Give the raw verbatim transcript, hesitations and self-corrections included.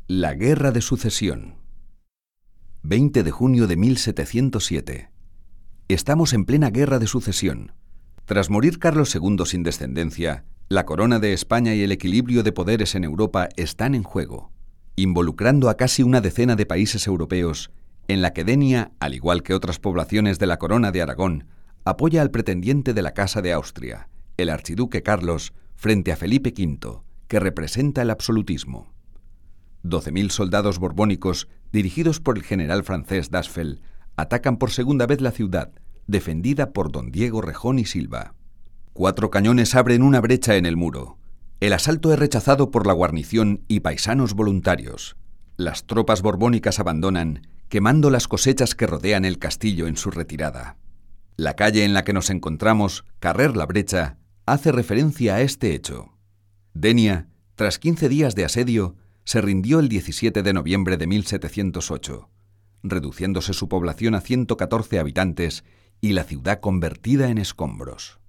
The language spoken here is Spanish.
La Guerra de Sucesión. veinte de junio de mil setecientos siete. Estamos en plena Guerra de Sucesión. Tras morir Carlos segundo sin descendencia, la corona de España y el equilibrio de poderes en Europa están en juego, involucrando a casi una decena de países europeos, en la que Denia, al igual que otras poblaciones de la corona de Aragón, apoya al pretendiente de la Casa de Austria, el archiduque Carlos, frente a Felipe quinto, que representa el absolutismo. doce mil soldados borbónicos, dirigidos por el general francés Dasfeld, atacan por segunda vez la ciudad, defendida por don Diego Rejón y Silva. Cuatro cañones abren una brecha en el muro. El asalto es rechazado por la guarnición y paisanos voluntarios. Las tropas borbónicas abandonan, quemando las cosechas que rodean el castillo en su retirada. La calle en la que nos encontramos, Carrer la Brecha, hace referencia a este hecho. Denia, tras quince días de asedio, se rindió el diecisiete de noviembre de mil setecientos ocho, reduciéndose su población a ciento catorce habitantes y la ciudad convertida en escombros.